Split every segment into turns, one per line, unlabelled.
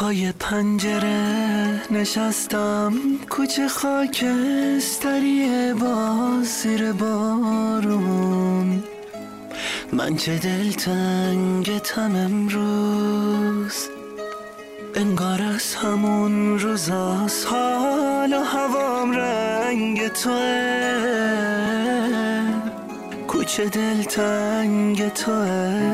پای پنجره نشستم، کوچه خاکستریه باز زیر بارون. من چه دلتنگتم امروز، انگار از همون روزاست، حال و هوام رنگ توه، کوچه دلتنگ توه.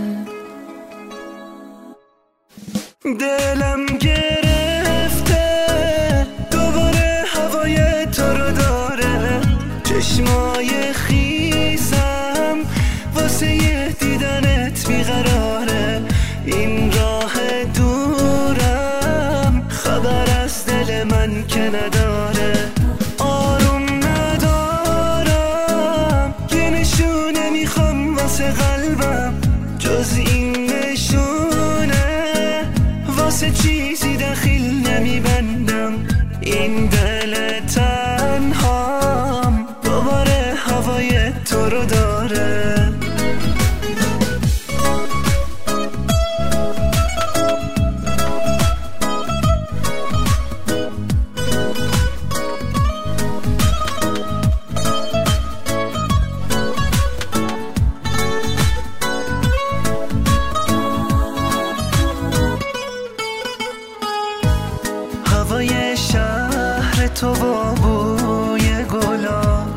دلم گرفته دوباره هوای تو رو داره، چشمای خیسم واسه یه دیدنت بیقراره. این راه دورم خبر از دل من که نداره، آروم ندارم، یه نشونه میخوام واسه قلبم، جز این نشونه واسه چیزی دخیل نمیبندم. این دل تنهام دوباره هوای تو رو داره. هوای شهر تو و بوی گلاب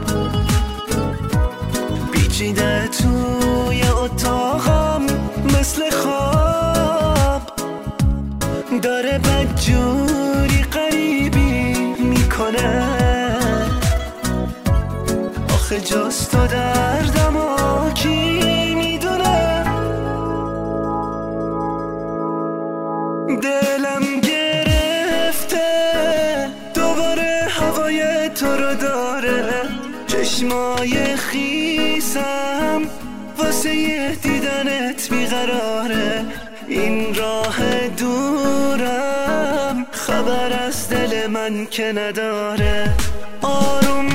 پیچیده توی اتاقم مثل خواب، داره بدجوری غریبی میکنه. آخه جز تو دردم و کی میدونه. دلم دوباره هوای تو رو داره، چشمای خیسم واسه یه دیدنت بیقراره. این راه دورم خبر از دل من که نداره، آروم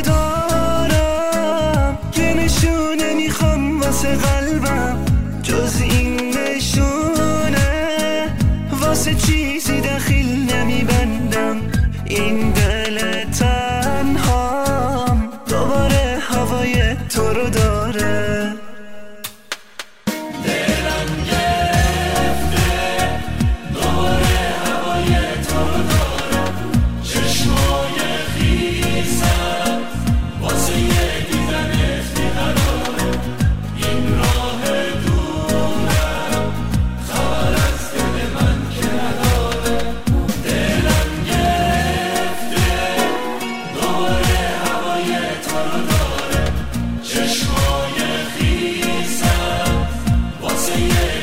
ندارم، یه نشونه میخوام واسه قلبم، جز این نشونه واسه چیزی دخیل نمیبندم. این دل تنهام دوباره هوای تو رو داره. دلم گرفته دوباره هوای تو رو داره، چشمای خیسم واسه یه دیدنت بیقراره. این راه دورم خبر از دل من که نداره. دلم چشمای خیسم واسه